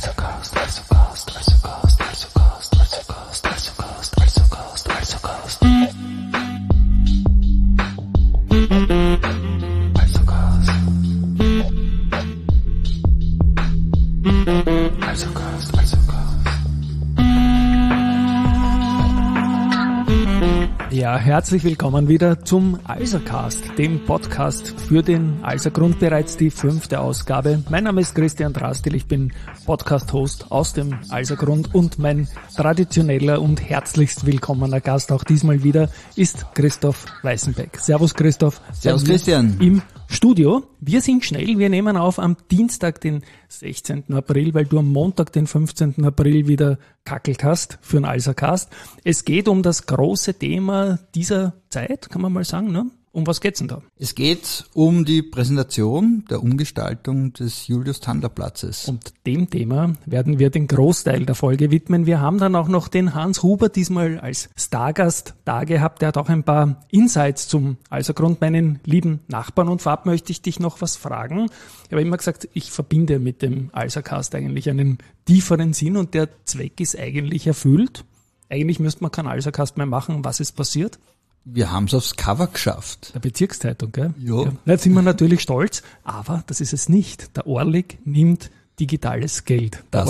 Ja, herzlich willkommen wieder zum AlsaCast, dem Podcast für den Alsa-Grund, bereits die 5. Ausgabe. Mein Name ist Christian Drastil, ich bin Podcast-Host aus dem Alsa-Grund und mein traditioneller und herzlichst willkommener Gast auch diesmal wieder ist Christoph Weißenbeck. Servus Christoph. Servus Christian. Im Studio. Wir sind schnell, wir nehmen auf am Dienstag, den 16. April, weil du am Montag, den 15. April wieder kackelt hast für den AlsaCast. Es geht um das große Thema dieser Zeit, kann man mal sagen, ne? Um was geht's denn da? Es geht um die Präsentation der Umgestaltung des Julius-Thander-Platzes. Und dem Thema werden wir den Großteil der Folge widmen. Wir haben dann auch noch den Hans Huber diesmal als Stargast da gehabt. Der hat auch ein paar Insights zum Alsa-Grund, meinen lieben Nachbarn. Und vorab möchte ich dich noch was fragen. Ich habe immer gesagt, ich verbinde mit dem AlsaCast eigentlich einen tieferen Sinn und der Zweck ist eigentlich erfüllt. Eigentlich müsste man keinen AlsaCast mehr machen. Was ist passiert? Wir haben es aufs Cover geschafft. Der Bezirkszeitung, gell? Ja. Jetzt sind wir natürlich stolz, aber das ist es nicht. Der Orlik nimmt digitales Geld. Der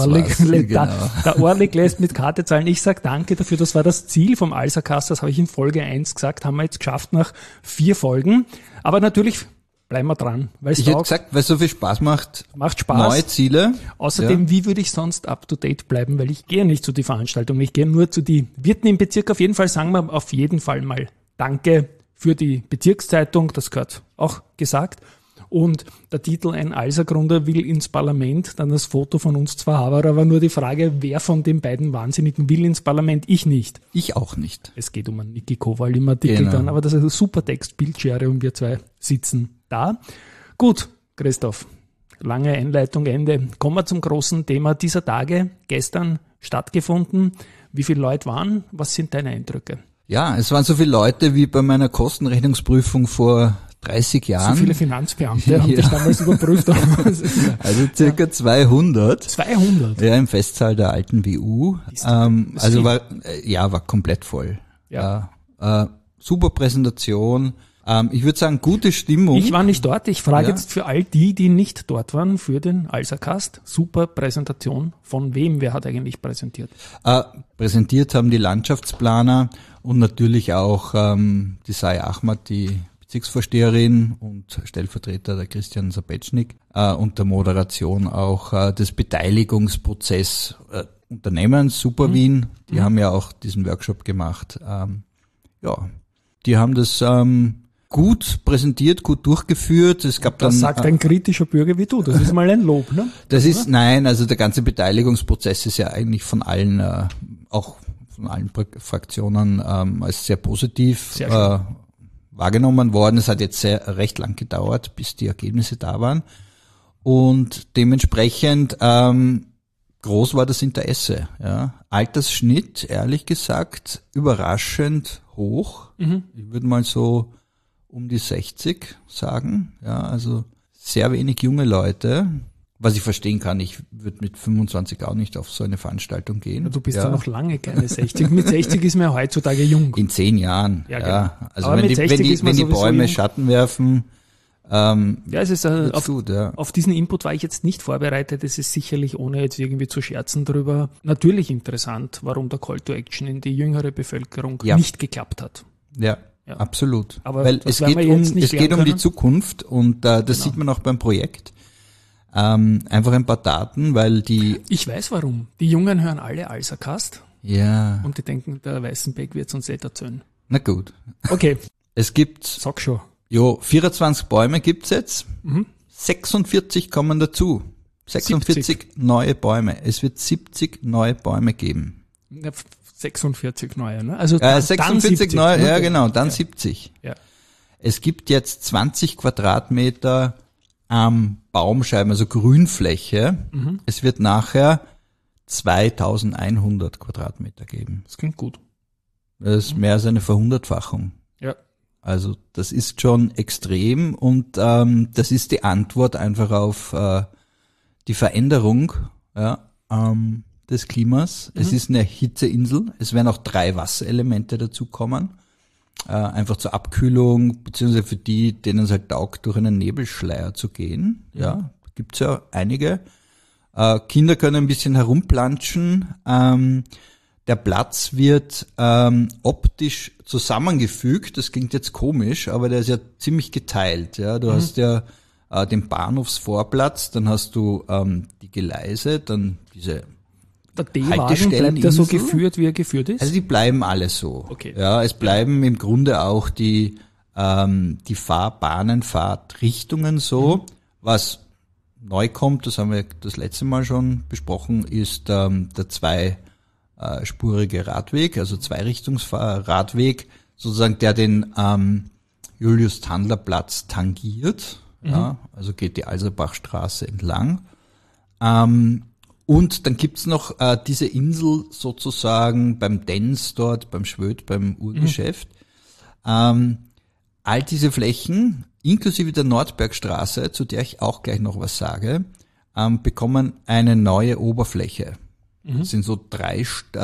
Orlik lässt mit Karte zahlen. Ich sag danke dafür, das war das Ziel vom AlsaCast, das habe ich in Folge 1 gesagt, haben wir jetzt geschafft nach 4 Folgen. Aber natürlich bleiben wir dran. Ich hätte gesagt, weil es so viel Spaß macht, Spaß. Neue Ziele. Außerdem, ja. Wie würde ich sonst up to date bleiben, weil ich gehe nicht zu die Veranstaltung, ich gehe nur zu die Wirten im Bezirk. Auf jeden Fall sagen wir auf jeden Fall mal Danke für die Bezirkszeitung, das gehört auch gesagt. Und der Titel Ein Alsa-Grunder will ins Parlament, dann das Foto von uns zwar haben, aber nur die Frage, wer von den beiden Wahnsinnigen will ins Parlament? Ich nicht. Ich auch nicht. Es geht um einen Niki Kowal im Artikel dann, aber das ist ein super Text, Bildschere und wir zwei sitzen da. Gut, Christoph, lange Einleitung, Ende. Kommen wir zum großen Thema dieser Tage, gestern stattgefunden. Wie viele Leute waren? Was sind deine Eindrücke? Ja, es waren so viele Leute wie bei meiner Kostenrechnungsprüfung vor 30 Jahren. So viele Finanzbeamte haben dich damals überprüft. Also circa 200. 200? Ja, im Festsaal der alten WU. Also war komplett voll. Ja. Super Präsentation. Ich würde sagen, gute Stimmung. Ich war nicht dort. Ich frage jetzt für all die nicht dort waren, für den AlsaCast. Super Präsentation. Von wem? Wer hat eigentlich präsentiert? Präsentiert haben die Landschaftsplaner und natürlich auch die Sai Ahmad, die Bezirksvorsteherin und Stellvertreter der Christian Sabetschnik und der Moderation auch des Beteiligungsprozess Unternehmens Super Wien. Die haben ja auch diesen Workshop gemacht. Die haben das gut präsentiert, gut durchgeführt. Es gab das dann, sagt ein kritischer Bürger wie du. Das ist mal ein Lob, ne? Also der ganze Beteiligungsprozess ist ja eigentlich von allen, auch von allen Fraktionen als sehr positiv wahrgenommen worden. Es hat jetzt recht lang gedauert, bis die Ergebnisse da waren. Und dementsprechend groß war das Interesse. Ja. Altersschnitt, ehrlich gesagt, überraschend hoch. Ich würde mal so um die 60 sagen. Ja, also sehr wenig junge Leute. Was ich verstehen kann, ich würde mit 25 auch nicht auf so eine Veranstaltung gehen. Ja, du bist ja noch lange keine 60. Mit 60 ist man ja heutzutage jung. In 10 Jahren. Ja, genau. Also wenn die Bäume jung. Schatten werfen, es ist auf diesen Input war ich jetzt nicht vorbereitet. Es ist sicherlich, ohne jetzt irgendwie zu scherzen drüber, natürlich interessant, warum der Call to Action in die jüngere Bevölkerung nicht geklappt hat. Ja. Absolut. Aber weil es geht um die Zukunft und das sieht man auch beim Projekt. Einfach ein paar Daten, weil Ich weiß warum. Die Jungen hören alle AlsaCast. Ja. Und die denken, der Weißenbeck wird uns nicht erzählen. Na gut. Okay. Es gibt. Sag schon. 24 Bäume gibt's jetzt. 46 kommen dazu. 46 neue Bäume. Es wird 70 neue Bäume geben. 46 neue, ne? Also 46 70, neue, ne? ja genau, dann 70. Ja. Es gibt jetzt 20 Quadratmeter Baumscheiben, also Grünfläche. Es wird nachher 2100 Quadratmeter geben. Das klingt gut. Das ist mehr als eine Verhundertfachung. Ja. Also das ist schon extrem und das ist die Antwort einfach auf die Veränderung, ja, des Klimas. Es ist eine Hitzeinsel. Es werden auch 3 Wasserelemente dazukommen. Einfach zur Abkühlung, beziehungsweise für die, denen es halt taugt, durch einen Nebelschleier zu gehen. Ja, gibt's ja einige. Kinder können ein bisschen herumplanschen. Der Platz wird optisch zusammengefügt. Das klingt jetzt komisch, aber der ist ja ziemlich geteilt. Ja, du hast ja den Bahnhofsvorplatz, dann hast du die Gleise, dann diese der D-Wagen bleibt ja so geführt, wie er geführt ist? Also die bleiben alle so. Okay. Ja, es bleiben im Grunde auch die Fahrtrichtungen so. Was neu kommt, das haben wir das letzte Mal schon besprochen, ist der zweispurige Radweg, also Zweirichtungsradweg, sozusagen, der den Julius-Tandler-Platz tangiert. Ja, also geht die Alserbachstraße entlang. Und dann gibt's noch diese Insel sozusagen beim Dens dort, beim Schwöd, beim Uhrgeschäft. All diese Flächen, inklusive der Nordbergstraße, zu der ich auch gleich noch was sage, bekommen eine neue Oberfläche. Das sind so drei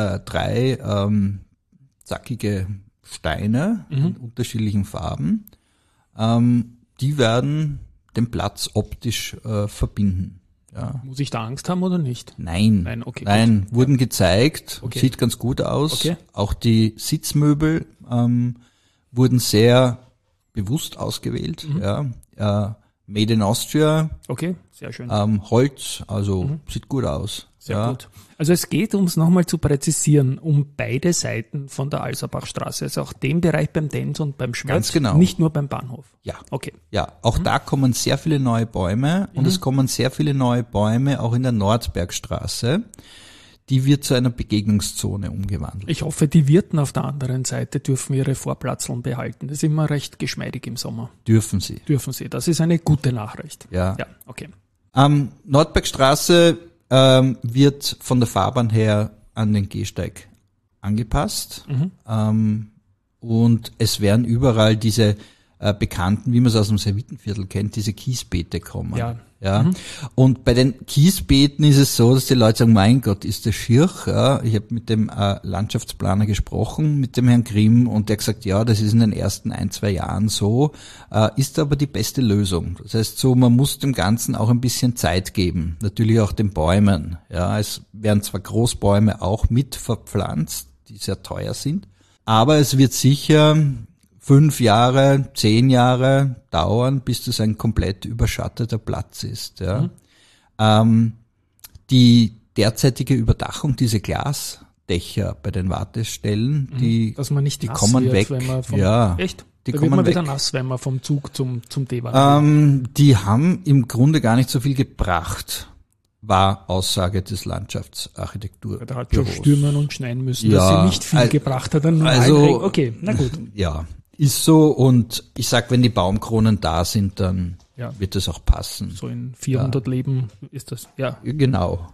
zackige Steine in unterschiedlichen Farben. Die werden den Platz optisch verbinden. Ja. Muss ich da Angst haben oder nicht? Nein, okay, nein, wurden gezeigt, Okay. sieht ganz gut aus. Okay. Auch die Sitzmöbel wurden sehr bewusst ausgewählt. Ja. Made in Austria, Okay, sehr schön. Holz, also sieht gut aus. Sehr gut. Also es geht, um es nochmal zu präzisieren, um beide Seiten von der Alserbachstraße, also auch den Bereich beim Dens und beim Schwert, Ganz genau. nicht nur beim Bahnhof. Ja. Okay. Ja, auch da kommen sehr viele neue Bäume und es kommen sehr viele neue Bäume auch in der Nordbergstraße. Die wird zu einer Begegnungszone umgewandelt. Ich hoffe, die Wirten auf der anderen Seite dürfen ihre Vorplatzeln behalten. Das ist immer recht geschmeidig im Sommer. Dürfen sie. Dürfen sie. Das ist eine gute Nachricht. Ja. Ja, okay. Nordbergstraße wird von der Fahrbahn her an den Gehsteig angepasst. Und es werden überall diese bekannten, wie man es aus dem Servitenviertel kennt, diese Kiesbeete kommen. Ja. Ja. Und bei den Kiesbeeten ist es so, dass die Leute sagen, mein Gott, ist das schier. Ja. Ich habe mit dem Landschaftsplaner gesprochen, mit dem Herrn Grimm, und der hat gesagt, ja, das ist in den ersten 1-2 Jahren so, ist aber die beste Lösung. Das heißt so, man muss dem Ganzen auch ein bisschen Zeit geben. Natürlich auch den Bäumen. Ja. Es werden zwar Großbäume auch mit verpflanzt, die sehr teuer sind, aber es wird sicher 5 Jahre, 10 Jahre dauern, bis das ein komplett überschatteter Platz ist. Ja. Die derzeitige Überdachung, diese Glasdächer bei den Wartestellen, die Dass man nicht die nass kommen wird, weg. wenn man vom, Ja, echt? die Da kommen wird man weg. wieder nass, wenn man vom Zug zum D-Wagen geht. Die haben im Grunde gar nicht so viel gebracht, war Aussage des Landschaftsarchitekturbüros. Da hat schon stürmen und schneien müssen, Ja, dass sie nicht viel gebracht hat. An normalen also, Regen. Okay, na gut. Ja, ist so, und ich sag, wenn die Baumkronen da sind, dann Ja. wird das auch passen. So in 400 Leben ist das, ja. Genau.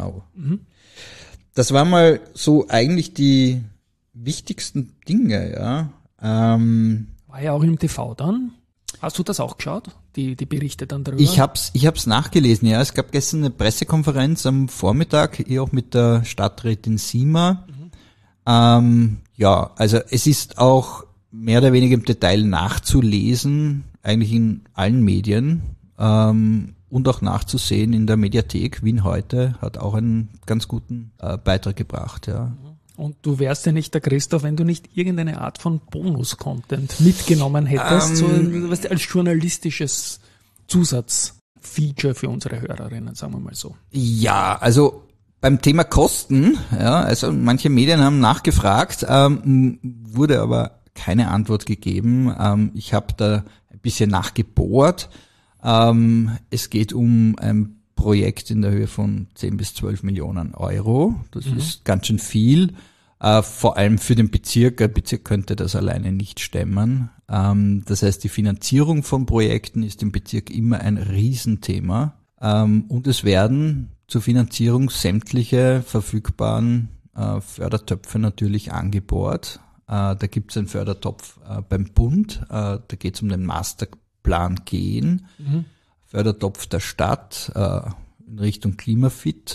Das war mal so eigentlich die wichtigsten Dinge, ja. War ja auch im TV dann. Hast du das auch geschaut? Die Berichte dann darüber? Ich hab's nachgelesen, ja. Es gab gestern eine Pressekonferenz am Vormittag, auch mit der Stadträtin Siemer. Ja, also es ist auch mehr oder weniger im Detail nachzulesen, eigentlich in allen Medien, und auch nachzusehen in der Mediathek. Wien heute hat auch einen ganz guten Beitrag gebracht, ja. Und du wärst ja nicht der Christoph, wenn du nicht irgendeine Art von Bonus-Content mitgenommen hättest, so weißt du, als journalistisches Zusatzfeature für unsere Hörerinnen, sagen wir mal so. Ja, also beim Thema Kosten, ja, also manche Medien haben nachgefragt, wurde aber keine Antwort gegeben. Ich habe da ein bisschen nachgebohrt. Es geht um ein Projekt in der Höhe von 10 bis 12 Millionen Euro. Das ist ganz schön viel, vor allem für den Bezirk. Der Bezirk könnte das alleine nicht stemmen. Das heißt, die Finanzierung von Projekten ist im Bezirk immer ein Riesenthema. Und es werden zur Finanzierung sämtliche verfügbaren Fördertöpfe natürlich angebohrt. Da gibt es einen Fördertopf beim Bund, da geht es um den Masterplan Gehen, Fördertopf der Stadt in Richtung Klimafit,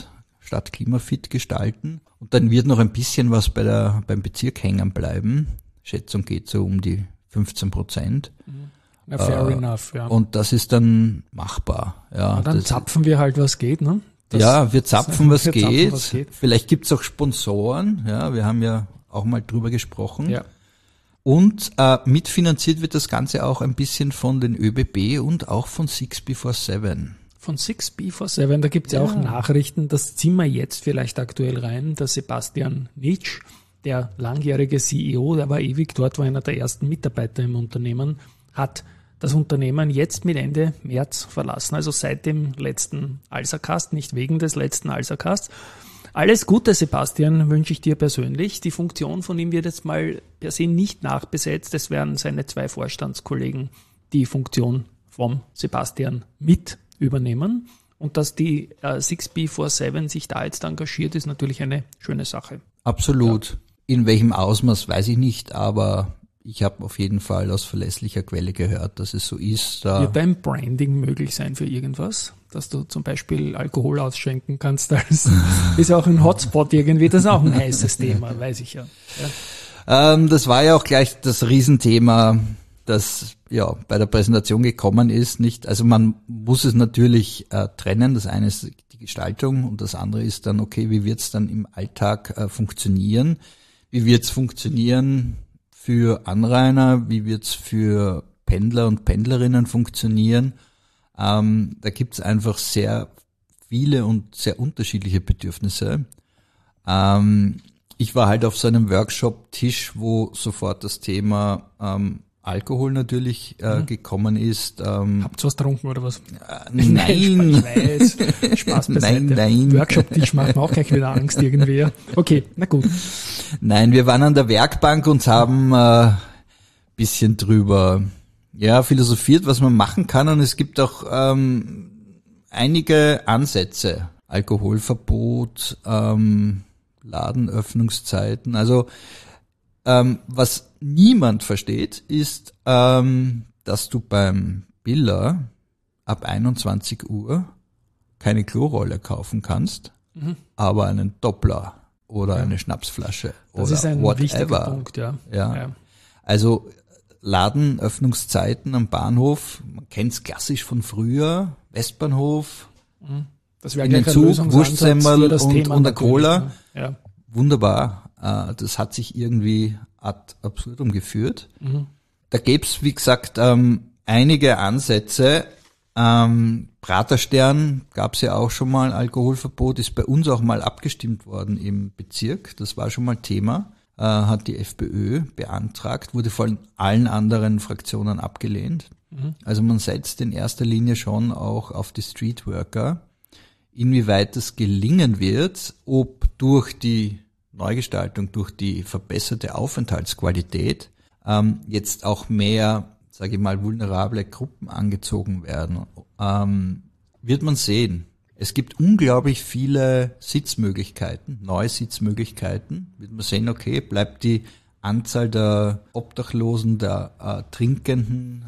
Stadt klimafit gestalten. Und dann wird noch ein bisschen was beim Bezirk hängen bleiben. Schätzung geht so um die 15%. Ja, fair enough, ja. Und das ist dann machbar. Ja, dann zapfen wir halt, was geht, ne? Wir zapfen, was geht. Vielleicht gibt's auch Sponsoren. Ja, wir haben ja auch mal drüber gesprochen. Ja. Und mitfinanziert wird das Ganze auch ein bisschen von den ÖBB und auch von 6B47. Von 6B47, da gibt's ja auch Nachrichten, das ziehen wir jetzt vielleicht aktuell rein. Der Sebastian Nitsch, der langjährige CEO, der war ewig dort, war einer der ersten Mitarbeiter im Unternehmen, hat das Unternehmen jetzt mit Ende März verlassen, also seit dem letzten Alsercast, nicht wegen des letzten Alsercasts. Alles Gute, Sebastian, wünsche ich dir persönlich. Die Funktion von ihm wird jetzt mal per se nicht nachbesetzt. Es werden seine 2 Vorstandskollegen die Funktion vom Sebastian mit übernehmen. Und dass die 6B47 sich da jetzt engagiert, ist natürlich eine schöne Sache. Absolut. Ja. In welchem Ausmaß, weiß ich nicht, aber ich habe auf jeden Fall aus verlässlicher Quelle gehört, dass es so ist. Wird da ein Branding möglich sein für irgendwas? Dass du zum Beispiel Alkohol ausschenken kannst, als ist auch ein Hotspot irgendwie, das ist auch ein heißes Thema, weiß ich ja. Das war ja auch gleich das Riesenthema, das ja bei der Präsentation gekommen ist. Nicht, also man muss es natürlich trennen. Das eine ist die Gestaltung und das andere ist dann, okay, wie wird es dann im Alltag funktionieren? Wie wird es funktionieren für Anrainer? Wie wird es für Pendler und Pendlerinnen funktionieren? Da gibt es einfach sehr viele und sehr unterschiedliche Bedürfnisse. Ich war halt auf so einem Workshop-Tisch, wo sofort das Thema Alkohol natürlich gekommen ist. Habt ihr was getrunken oder was? Nein. Ich weiß. Spaß beiseite. Nein. Workshop-Tisch macht mir auch gleich wieder Angst irgendwie. Okay, na gut. Nein, wir waren an der Werkbank und haben bisschen drüber philosophiert, was man machen kann. Und es gibt auch einige Ansätze. Alkoholverbot, Ladenöffnungszeiten. Also was niemand versteht, ist, dass du beim Biller ab 21 Uhr keine Klorolle kaufen kannst, aber einen Doppler oder eine Schnapsflasche das oder ist ein whatever. Wichtiger Punkt, ja. Also Ladenöffnungszeiten am Bahnhof, man kennt's klassisch von früher, Westbahnhof, das wäre in den Zug, Wurstsemmel und eine Cola. Ne? Ja. Wunderbar. Das hat sich irgendwie ad absurdum geführt. Da gäb's, wie gesagt, einige Ansätze. Praterstern gab's ja auch schon mal, Alkoholverbot, ist bei uns auch mal abgestimmt worden im Bezirk. Das war schon mal Thema. Hat die FPÖ beantragt, wurde von allen anderen Fraktionen abgelehnt. Also man setzt in erster Linie schon auch auf die Streetworker. Inwieweit es gelingen wird, ob durch die Neugestaltung, durch die verbesserte Aufenthaltsqualität jetzt auch mehr, sage ich mal, vulnerable Gruppen angezogen werden, wird man sehen. Es gibt unglaublich viele Sitzmöglichkeiten, neue Sitzmöglichkeiten. Wird man sehen, okay, bleibt die Anzahl der Obdachlosen, der Trinkenden,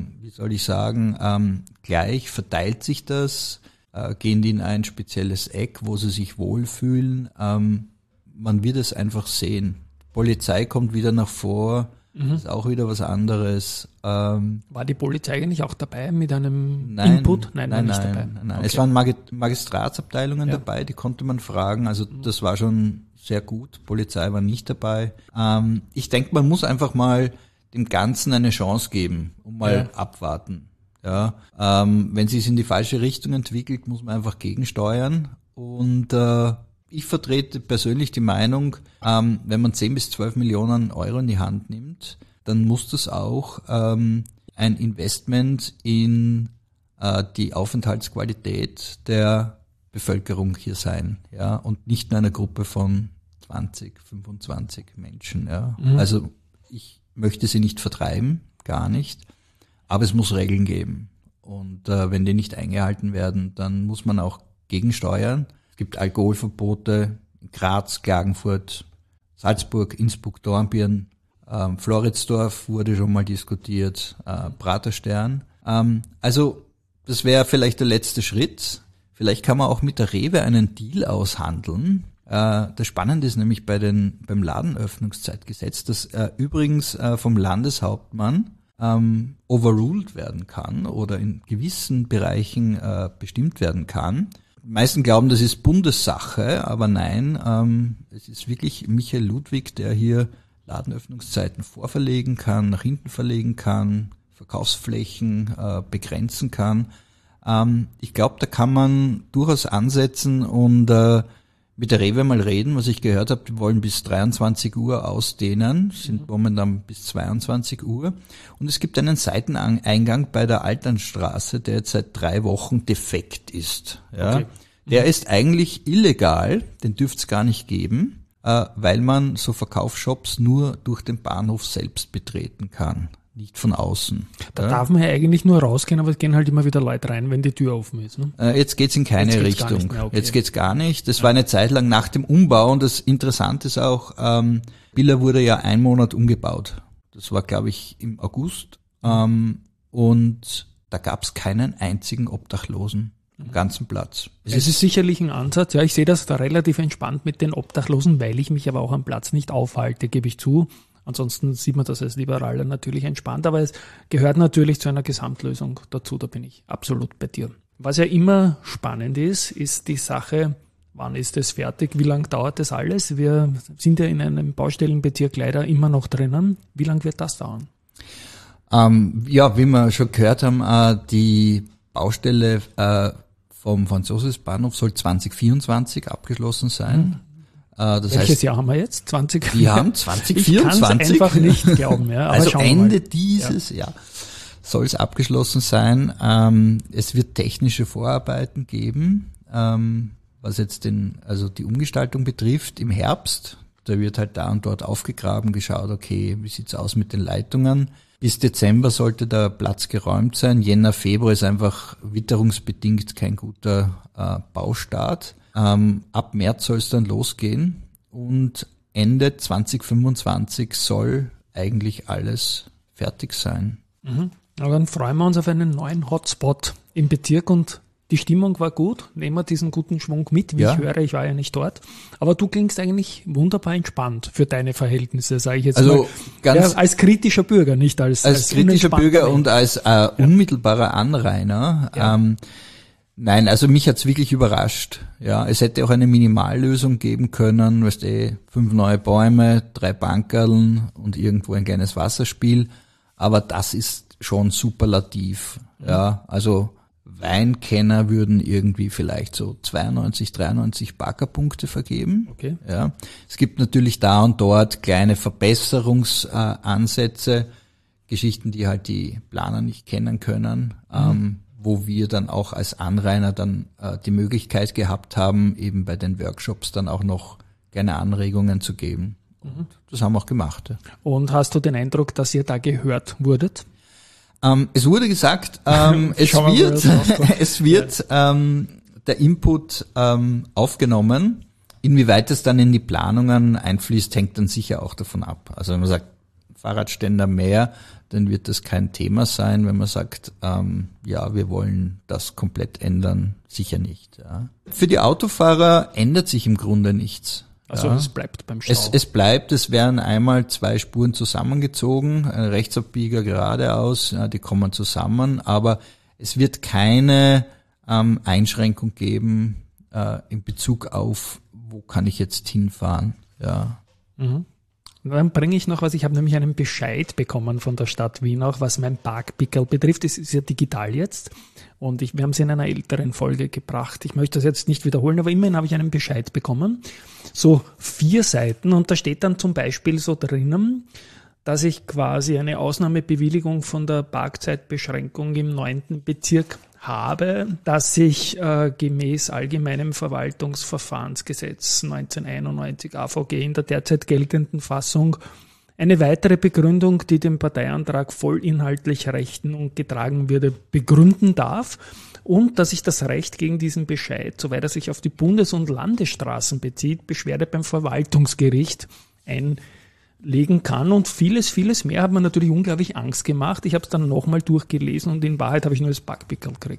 gleich, verteilt sich das, gehen die in ein spezielles Eck, wo sie sich wohlfühlen. Man wird es einfach sehen. Polizei kommt wieder nach vor, ist auch wieder was anderes. War die Polizei eigentlich auch dabei mit einem Input? Nein, nicht dabei. Nein. Okay. Es waren Magistratsabteilungen dabei, die konnte man fragen. Also das war schon sehr gut. Polizei war nicht dabei. Ich denke, man muss einfach mal dem Ganzen eine Chance geben und mal abwarten. Ja, wenn es sich in die falsche Richtung entwickelt, muss man einfach gegensteuern. Und ich vertrete persönlich die Meinung, wenn man 10 bis 12 Millionen Euro in die Hand nimmt, dann muss das auch ein Investment in die Aufenthaltsqualität der Bevölkerung hier sein, ja, und nicht nur eine Gruppe von 20, 25 Menschen, ja. Also ich möchte sie nicht vertreiben, gar nicht, aber es muss Regeln geben. Und wenn die nicht eingehalten werden, dann muss man auch gegensteuern. Es gibt Alkoholverbote in Graz, Klagenfurt, Salzburg, Innsbruck, Dornbirn, Floridsdorf wurde schon mal diskutiert, Praterstern. Also das wäre vielleicht der letzte Schritt. Vielleicht kann man auch mit der Rewe einen Deal aushandeln. Das Spannende ist nämlich beim Ladenöffnungszeitgesetz, das übrigens vom Landeshauptmann overruled werden kann oder in gewissen Bereichen bestimmt werden kann. Die meisten glauben, das ist Bundessache, aber nein, es ist wirklich Michael Ludwig, der hier Ladenöffnungszeiten vorverlegen kann, nach hinten verlegen kann, Verkaufsflächen begrenzen kann. Ich glaube, da kann man durchaus ansetzen und mit der Rewe mal reden, was ich gehört habe, die wollen bis 23 Uhr ausdehnen, sind momentan bis 22 Uhr. Und es gibt einen Seiteneingang bei der Altlandstraße, der jetzt seit 3 Wochen defekt ist. Ja. Okay. Der ist eigentlich illegal, den dürfte es gar nicht geben, weil man so Verkaufsshops nur durch den Bahnhof selbst betreten kann. Nicht von außen. Da darf man ja eigentlich nur rausgehen, aber es gehen halt immer wieder Leute rein, wenn die Tür offen ist. Ne? Jetzt geht's in keine Richtung. Okay. Jetzt geht's gar nicht. Das war eine Zeit lang nach dem Umbau und das Interessante ist auch, Billa wurde ja 1 Monat umgebaut. Das war, glaube ich, im August. Und da gab's keinen einzigen Obdachlosen am ganzen Platz. Es ist sicherlich ein Ansatz. Ja, ich sehe das da relativ entspannt mit den Obdachlosen, weil ich mich aber auch am Platz nicht aufhalte, gebe ich zu. Ansonsten sieht man das als Liberaler natürlich entspannt, aber es gehört natürlich zu einer Gesamtlösung dazu, da bin ich absolut bei dir. Was ja immer spannend ist die Sache, wann ist es fertig, wie lange dauert das alles? Wir sind ja in einem Baustellenbezirk leider immer noch drinnen. Wie lange wird das dauern? Wie wir schon gehört haben, die Baustelle vom Franz-Josefs-Bahnhof soll 2024 abgeschlossen sein. Welches Jahr haben wir jetzt? Wir haben 2024. Ich kann es einfach nicht glauben. Ja, aber also Ende dieses Jahr soll es abgeschlossen sein. Es wird technische Vorarbeiten geben, was jetzt die Umgestaltung betrifft im Herbst. Da wird halt da und dort aufgegraben, geschaut, okay, wie sieht's aus mit den Leitungen. Bis Dezember sollte der Platz geräumt sein. Jänner, Februar ist einfach witterungsbedingt kein guter Baustart. Ab März soll es dann losgehen und Ende 2025 soll eigentlich alles fertig sein. Aber dann freuen wir uns auf einen neuen Hotspot im Bezirk und die Stimmung war gut. Nehmen wir diesen guten Schwung mit, wie ich höre, ich war ja nicht dort. Aber du klingst eigentlich wunderbar entspannt für deine Verhältnisse, sage ich jetzt also mal. Als kritischer Bürger, nicht als kritischer Bürger und als unmittelbarer Anrainer. Ja. Nein, also mich hat's wirklich überrascht. Ja, es hätte auch eine Minimallösung geben können, 5 neue Bäume, 3 Bankerln und irgendwo ein kleines Wasserspiel. Aber das ist schon superlativ. Ja, also Weinkenner würden irgendwie vielleicht so 92, 93 Baggerpunkte vergeben. Okay. Ja, es gibt natürlich da und dort kleine Verbesserungsansätze, Geschichten, die halt die Planer nicht kennen können. Wo wir dann auch als Anrainer dann die Möglichkeit gehabt haben, eben bei den Workshops dann auch noch kleine Anregungen zu geben. Und das haben wir auch gemacht. Ja. Und hast du den Eindruck, dass ihr da gehört wurdet? Es wurde gesagt, es wird der Input aufgenommen. Inwieweit es dann in die Planungen einfließt, hängt dann sicher auch davon ab. Also wenn man sagt, Fahrradständer mehr, dann wird das kein Thema sein. Wenn man sagt, wir wollen das komplett ändern, sicher nicht. Ja. Für die Autofahrer ändert sich im Grunde nichts. Also es bleibt beim Stau. Es werden einmal 2 Spuren zusammengezogen, ein Rechtsabbieger geradeaus, die kommen zusammen, aber es wird keine Einschränkung geben in Bezug auf, wo kann ich jetzt hinfahren. Ja. Dann bringe ich noch was. Ich habe nämlich einen Bescheid bekommen von der Stadt Wien auch, was mein Parkpickel betrifft. Es ist ja digital jetzt und wir haben es in einer älteren Folge gebracht. Ich möchte das jetzt nicht wiederholen, aber immerhin habe ich einen Bescheid bekommen. So 4 Seiten und da steht dann zum Beispiel so drinnen, dass ich quasi eine Ausnahmebewilligung von der Parkzeitbeschränkung im 9. Bezirk habe, dass ich gemäß Allgemeinem Verwaltungsverfahrensgesetz 1991 AVG in der derzeit geltenden Fassung eine weitere Begründung, die den Parteiantrag vollinhaltlich rechten und getragen würde, begründen darf und dass ich das Recht gegen diesen Bescheid, soweit er sich auf die Bundes- und Landesstraßen bezieht, Beschwerde beim Verwaltungsgericht einlegen kann und vieles mehr hat mir natürlich unglaublich Angst gemacht. Ich habe es dann nochmal durchgelesen und in Wahrheit habe ich nur das Parkpickel gekriegt.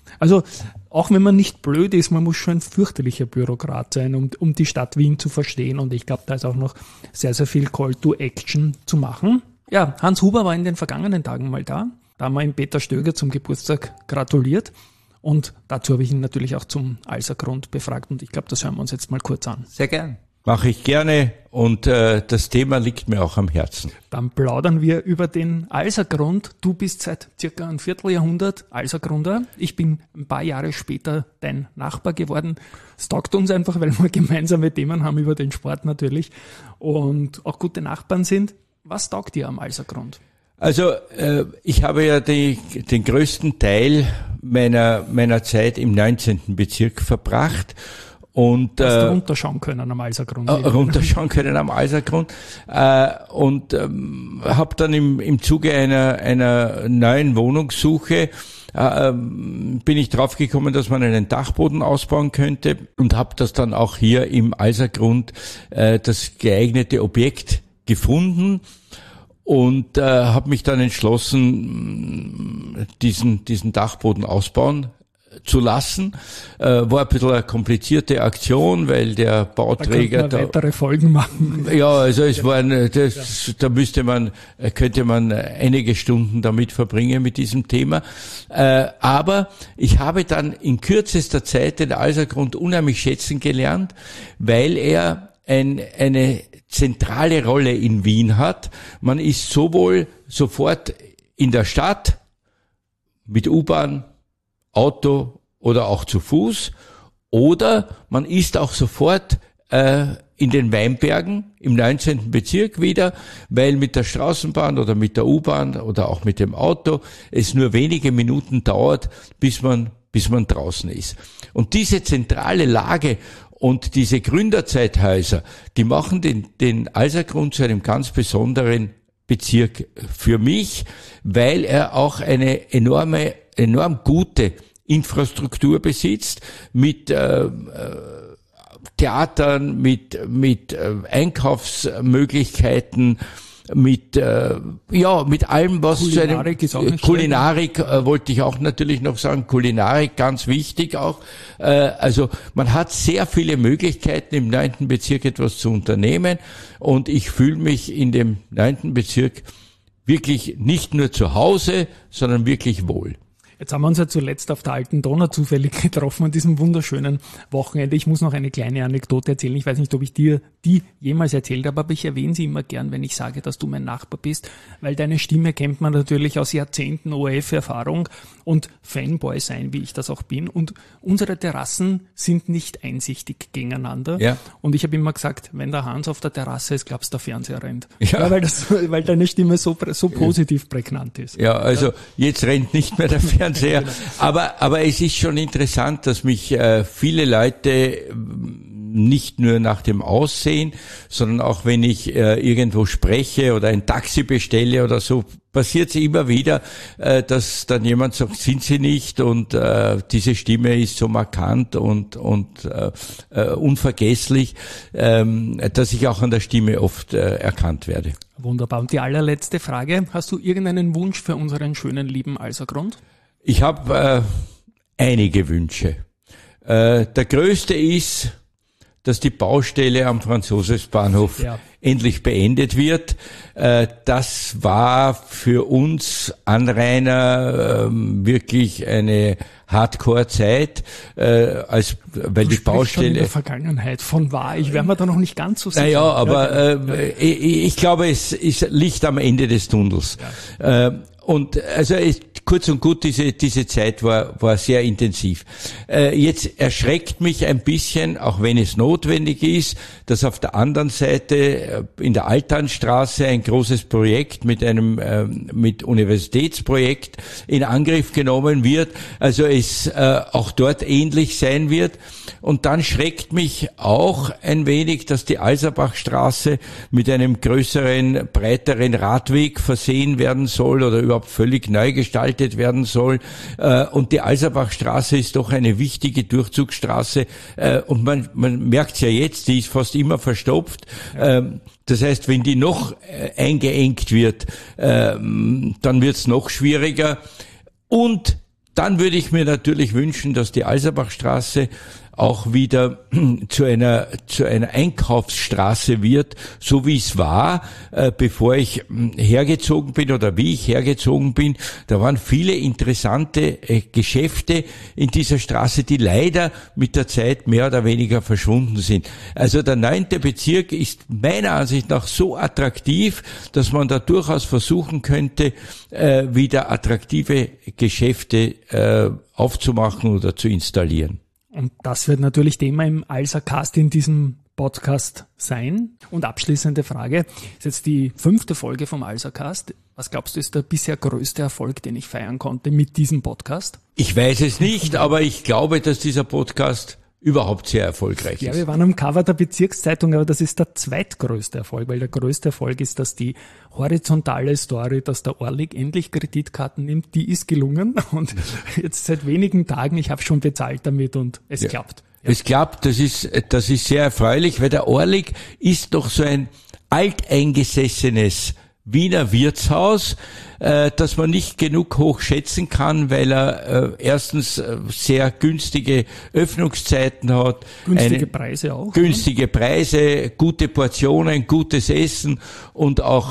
Also auch wenn man nicht blöd ist, man muss schon ein fürchterlicher Bürokrat sein, um die Stadt Wien zu verstehen. Und ich glaube, da ist auch noch sehr, sehr viel Call to Action zu machen. Ja, Hans Huber war in den vergangenen Tagen mal da. Da haben wir ihm Peter Stöger zum Geburtstag gratuliert. Und dazu habe ich ihn natürlich auch zum Alsergrund befragt. Und ich glaube, das hören wir uns jetzt mal kurz an. Sehr gern. Mache ich gerne und das Thema liegt mir auch am Herzen. Dann plaudern wir über den Alsergrund. Du bist seit circa einem Vierteljahrhundert Alsergrunder. Ich bin ein paar Jahre später dein Nachbar geworden. Es taugt uns einfach, weil wir gemeinsame Themen haben über den Sport natürlich und auch gute Nachbarn sind. Was taugt dir am Alsergrund? Also ich habe ja den größten Teil meiner Zeit im 19. Bezirk verbracht. Und hast du runterschauen können am Alsergrund? Runterschauen können am Alsergrund. Und habe dann im Zuge einer neuen Wohnungssuche bin ich draufgekommen, dass man einen Dachboden ausbauen könnte und habe das dann auch hier im Alsergrund das geeignete Objekt gefunden und habe mich dann entschlossen, diesen Dachboden ausbauen zu lassen. War ein bisschen eine komplizierte Aktion, weil der Bauträger da weitere Folgen machen. Ja, also es waren, könnte man einige Stunden damit verbringen mit diesem Thema. Aber ich habe dann in kürzester Zeit den Alsergrund unheimlich schätzen gelernt, weil er eine zentrale Rolle in Wien hat. Man ist sowohl sofort in der Stadt mit U-Bahn, Auto oder auch zu Fuß, oder man ist auch sofort in den Weinbergen im 19. Bezirk wieder, weil mit der Straßenbahn oder mit der U-Bahn oder auch mit dem Auto es nur wenige Minuten dauert, bis man draußen ist. Und diese zentrale Lage und diese Gründerzeithäuser, die machen den Alsergrund zu einem ganz besonderen Bezirk für mich, weil er auch eine enorm gute Infrastruktur besitzt, mit Theatern, mit Einkaufsmöglichkeiten, mit allem, was Kulinarik ist auch nicht Kulinarik wollte ich auch natürlich noch sagen, Kulinarik ganz wichtig auch. Also man hat sehr viele Möglichkeiten im 9. Bezirk etwas zu unternehmen und ich fühle mich in dem 9. Bezirk wirklich nicht nur zu Hause, sondern wirklich wohl. Jetzt haben wir uns ja zuletzt auf der Alten Donau zufällig getroffen an diesem wunderschönen Wochenende. Ich muss noch eine kleine Anekdote erzählen. Ich weiß nicht, ob ich dir die jemals erzählt habe, aber ich erwähne sie immer gern, wenn ich sage, dass du mein Nachbar bist, weil deine Stimme kennt man natürlich aus Jahrzehnten ORF-Erfahrung und Fanboy sein, wie ich das auch bin. Und unsere Terrassen sind nicht einsichtig gegeneinander. Ja. Und ich habe immer gesagt, wenn der Hans auf der Terrasse ist, glaubst du, der Fernseher rennt. Ja, weil deine Stimme so positiv prägnant ist. Ja, also jetzt rennt nicht mehr der Fernseher. Aber es ist schon interessant, dass mich viele Leute nicht nur nach dem Aussehen, sondern auch wenn ich irgendwo spreche oder ein Taxi bestelle oder so, passiert es immer wieder, dass dann jemand sagt, sind Sie nicht? Und diese Stimme ist so markant und unvergesslich, dass ich auch an der Stimme oft erkannt werde. Wunderbar. Und die allerletzte Frage, hast du irgendeinen Wunsch für unseren schönen, lieben Alsergrund? Ich habe einige Wünsche. Der größte ist, dass die Baustelle am Franz-Josefs-Bahnhof endlich beendet wird. Das war für uns Anrainer wirklich eine Hardcore-Zeit, weil die Baustelle schon in der Vergangenheit von war. Ich wäre mir da noch nicht ganz so sicher. Naja, aber ich glaube, es ist Licht am Ende des Tunnels. Ja. Und also kurz und gut, diese Zeit war sehr intensiv. Jetzt erschreckt mich ein bisschen, auch wenn es notwendig ist, dass auf der anderen Seite in der Altanstraße ein großes Projekt mit Universitätsprojekt in Angriff genommen wird. Also es auch dort ähnlich sein wird. Und dann schreckt mich auch ein wenig, dass die Alserbachstraße mit einem größeren, breiteren Radweg versehen werden soll oder überhaupt völlig neu gestaltet werden soll. Und die Alserbachstraße ist doch eine wichtige Durchzugsstraße. Und man merkt ja jetzt, die ist fast immer verstopft. Das heißt, wenn die noch eingeengt wird, dann wird es noch schwieriger. Und dann würde ich mir natürlich wünschen, dass die Alserbachstraße auch wieder zu einer Einkaufsstraße wird, so wie es war, bevor ich hergezogen bin oder wie ich hergezogen bin. Da waren viele interessante Geschäfte in dieser Straße, die leider mit der Zeit mehr oder weniger verschwunden sind. Also der 9. Bezirk ist meiner Ansicht nach so attraktiv, dass man da durchaus versuchen könnte, wieder attraktive Geschäfte aufzumachen oder zu installieren. Und das wird natürlich Thema im Alsercast in diesem Podcast sein. Und abschließende Frage, ist jetzt die 5. Folge vom Alsercast. Was glaubst du, ist der bisher größte Erfolg, den ich feiern konnte mit diesem Podcast? Ich weiß es nicht, aber ich glaube, dass dieser Podcast überhaupt sehr erfolgreich ist. Ja, wir waren am Cover der Bezirkszeitung, aber das ist der zweitgrößte Erfolg, weil der größte Erfolg ist, dass die horizontale Story, dass der Orlik endlich Kreditkarten nimmt, die ist gelungen und jetzt seit wenigen Tagen, ich habe schon bezahlt damit und es klappt. Ja. Es klappt, das ist sehr erfreulich, weil der Orlik ist doch so ein alteingesessenes Wiener Wirtshaus, das man nicht genug hoch schätzen kann, weil er erstens sehr günstige Öffnungszeiten hat. Günstige Preise auch. Günstige Preise, gute Portionen, gutes Essen und auch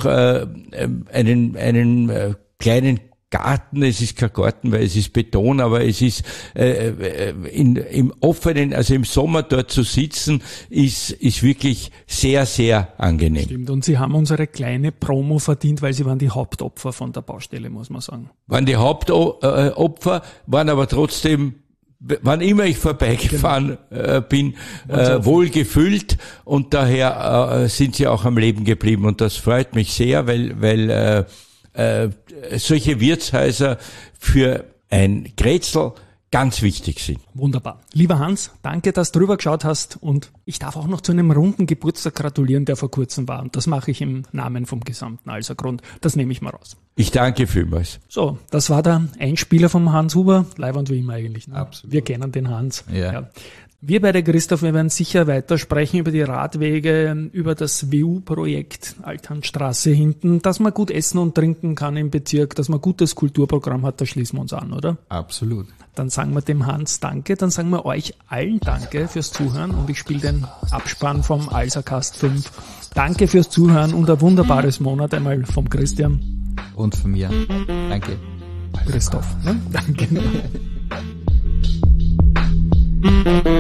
einen kleinen Garten. Es ist kein Garten, weil es ist Beton, aber es ist im Offenen, also im Sommer dort zu sitzen, ist wirklich sehr, sehr angenehm. Stimmt, und Sie haben unsere kleine Promo verdient, weil Sie waren die Hauptopfer von der Baustelle, muss man sagen. Waren die Hauptopfer, waren aber trotzdem, wann immer ich vorbeigefahren bin, wohl gefüllt und daher sind sie auch am Leben geblieben und das freut mich sehr, weil solche Wirtshäuser für ein Grätzl ganz wichtig sind. Wunderbar. Lieber Hans, danke, dass du drüber geschaut hast und ich darf auch noch zu einem runden Geburtstag gratulieren, der vor kurzem war und das mache ich im Namen vom gesamten Alsergrund. Das nehme ich mal raus. Ich danke vielmals. So, das war der Einspieler vom Hans Huber. Leiwand wie immer eigentlich. Ne? Absolut. Wir kennen den Hans. Ja. Wir beide, Christoph, wir werden sicher weiter sprechen über die Radwege, über das WU-Projekt Althandstraße hinten, dass man gut essen und trinken kann im Bezirk, dass man gutes Kulturprogramm hat, da schließen wir uns an, oder? Absolut. Dann sagen wir dem Hans Danke, dann sagen wir euch allen Danke fürs Zuhören und ich spiele den Abspann vom Alsercast 5. Danke fürs Zuhören und ein wunderbares Monat einmal vom Christian. Und von mir. Danke. Christoph. Ne? Danke.